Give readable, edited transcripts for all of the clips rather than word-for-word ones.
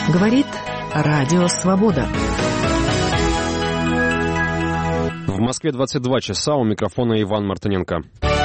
Говорит Радио Свобода. В Москве 22 часа, у микрофона Иван Мартыненко.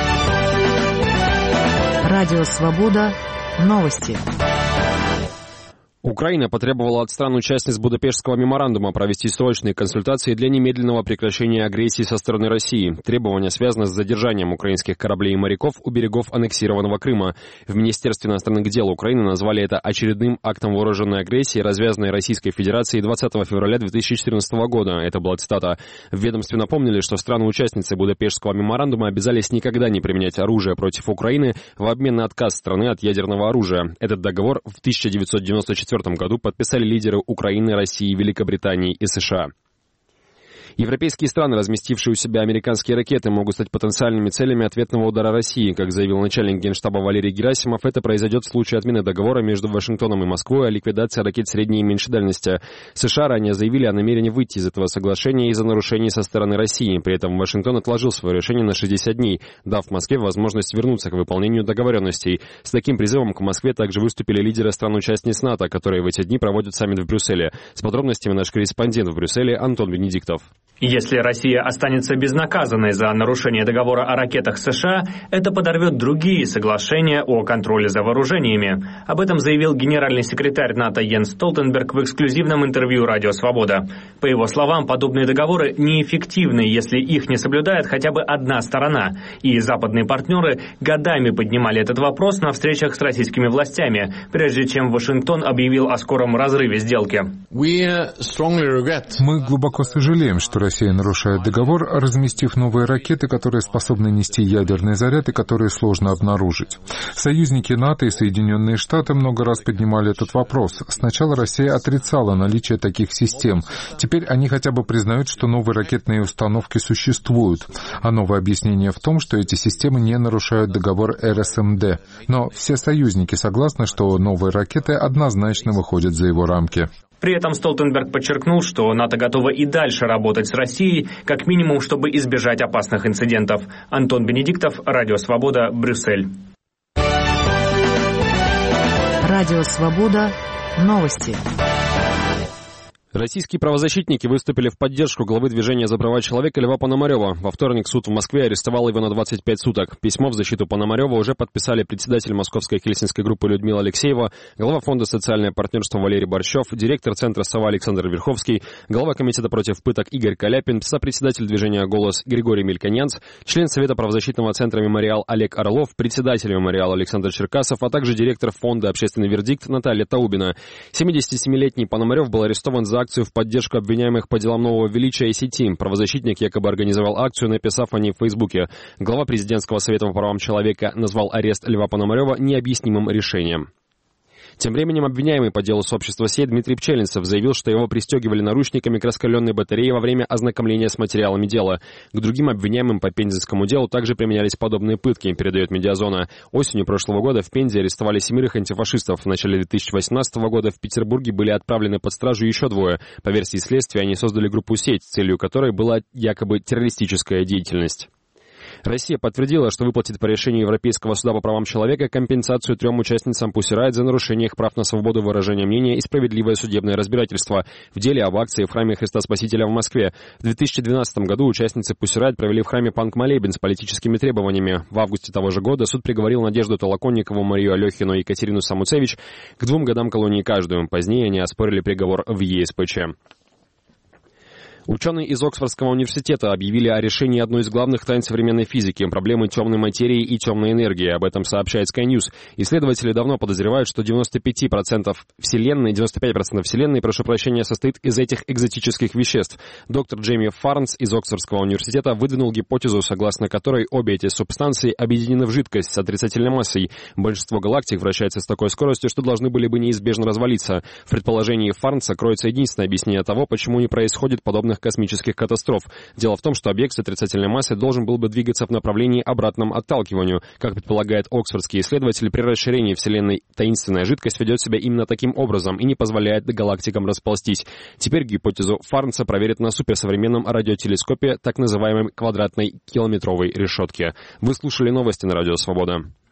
Радио Свобода. Новости. Украина потребовала от стран-участниц Будапештского меморандума провести срочные консультации для немедленного прекращения агрессии со стороны России. Требование связано с задержанием украинских кораблей и моряков у берегов аннексированного Крыма. В Министерстве иностранных дел Украины назвали это очередным актом вооруженной агрессии, развязанной Российской Федерацией 20 февраля 2014 года. Это была цитата. В ведомстве напомнили, что страны-участницы Будапештского меморандума обязались никогда не применять оружие против Украины в обмен на отказ страны от ядерного оружия. Этот договор в 1994 году подписали лидеры Украины, России, Великобритании и США. Европейские страны, разместившие у себя американские ракеты, могут стать потенциальными целями ответного удара России. Как заявил начальник Генштаба Валерий Герасимов, это произойдет в случае отмены договора между Вашингтоном и Москвой о ликвидации ракет средней и меньшей дальности. США ранее заявили о намерении выйти из этого соглашения из-за нарушений со стороны России. При этом Вашингтон отложил свое решение на 60 дней, дав Москве возможность вернуться к выполнению договоренностей. С таким призывом к Москве также выступили лидеры стран-участниц НАТО, которые в эти дни проводят саммит в Брюсселе. С подробностями наш корреспондент в Брюсселе Антон Венедиктов. Если Россия останется безнаказанной за нарушение договора о ракетах США, это подорвет другие соглашения о контроле за вооружениями. Об этом заявил генеральный секретарь НАТО Йенс Столтенберг в эксклюзивном интервью «Радио Свобода». По его словам, подобные договоры неэффективны, если их не соблюдает хотя бы одна сторона. И западные партнеры годами поднимали этот вопрос на встречах с российскими властями, прежде чем Вашингтон объявил о скором разрыве сделки. Мы глубоко сожалеем, что Россия нарушает договор, разместив новые ракеты, которые способны нести ядерный заряд и которые сложно обнаружить. Союзники НАТО и Соединенные Штаты много раз поднимали этот вопрос. Сначала Россия отрицала наличие таких систем. Теперь они хотя бы признают, что новые ракетные установки существуют. А новое объяснение в том, что эти системы не нарушают договор РСМД. Но все союзники согласны, что новые ракеты однозначно выходят за его рамки. При этом Столтенберг подчеркнул, что НАТО готово и дальше работать с Россией, как минимум, чтобы избежать опасных инцидентов. Антон Бенедиктов, Радио Свобода, Брюссель. Радио Свобода. Новости. Российские правозащитники выступили в поддержку главы движения за права человека Льва Пономарева. Во вторник суд в Москве арестовал его на 25 суток. Письмо в защиту Пономарева уже подписали председатель Московской хельсинской группы Людмила Алексеева, глава фонда «Социальное партнерство» Валерий Борщев, директор Центра «Сова» Александр Верховский, глава комитета против пыток Игорь Каляпин, сопредседатель движения «Голос» Григорий Мельконянц, член Совета правозащитного центра «Мемориал» Олег Орлов, председатель «Мемориала» Александр Черкасов, а также директор фонда «Общественный вердикт» Наталья Таубина. 77-летний Пономарев был арестован за акцию в поддержку обвиняемых по делам нового величия и сети. Правозащитник якобы организовал акцию, написав о ней в Фейсбуке. Глава президентского совета по правам человека назвал арест Льва Пономарева необъяснимым решением. Тем временем обвиняемый по делу сообщества «Сеть» Дмитрий Пчелинцев заявил, что его пристегивали наручниками к раскаленной батарее во время ознакомления с материалами дела. К другим обвиняемым по пензенскому делу также применялись подобные пытки, передает «Медиазона». Осенью прошлого года в Пензе арестовали 7 антифашистов. В начале 2018 года в Петербурге были отправлены под стражу еще 2. По версии следствия, они создали группу «Сеть», целью которой была якобы террористическая деятельность. Россия подтвердила, что выплатит по решению Европейского суда по правам человека компенсацию 3 участницам Pussy Riot за нарушение их прав на свободу выражения мнения и справедливое судебное разбирательство в деле об акции в храме Христа Спасителя в Москве. В 2012 году участницы Pussy Riot провели в храме панк-молебен с политическими требованиями. В августе того же года суд приговорил Надежду Толоконникову, Марию Алехину и Екатерину Самуцевич к 2 годам колонии каждую. Позднее они оспорили приговор в ЕСПЧ. Ученые из Оксфордского университета объявили о решении одной из главных тайн современной физики – проблемы темной материи и темной энергии. Об этом сообщает Sky News. Исследователи давно подозревают, что 95% Вселенной, состоит из этих экзотических веществ. Доктор Джейми Фарнс из Оксфордского университета выдвинул гипотезу, согласно которой обе эти субстанции объединены в жидкость с отрицательной массой. Большинство галактик вращается с такой скоростью, что должны были бы неизбежно развалиться. В предположении Фарнса кроется единственное объяснение того, почему не происходит подобных космических катастроф. Дело в том, что объект с отрицательной массой должен был бы двигаться в направлении обратном отталкиванию. Как предполагает оксфордский исследователь, при расширении Вселенной таинственная жидкость ведет себя именно таким образом и не позволяет галактикам расползтись. Теперь гипотезу Фарнса проверят на суперсовременном радиотелескопе, так называемой квадратной километровой решетке. Вы слушали новости на Радио Свобода.